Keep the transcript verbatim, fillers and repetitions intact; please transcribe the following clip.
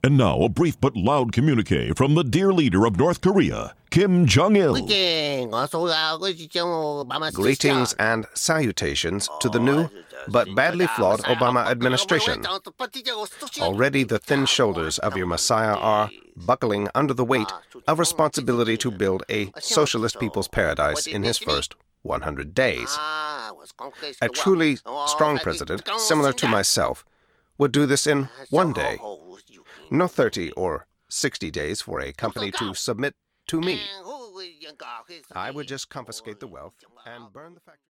And now a brief but loud communique from the dear leader of North Korea, Kim Jong-il. Greetings and salutations to the new but badly flawed Obama administration. Already the thin shoulders of your messiah are buckling under the weight of responsibility to build a socialist people's paradise in his first one hundred days. A truly strong president, similar to myself, would do this in one day. No thirty or sixty days for a company to submit to me. I would just confiscate the wealth and burn the factory.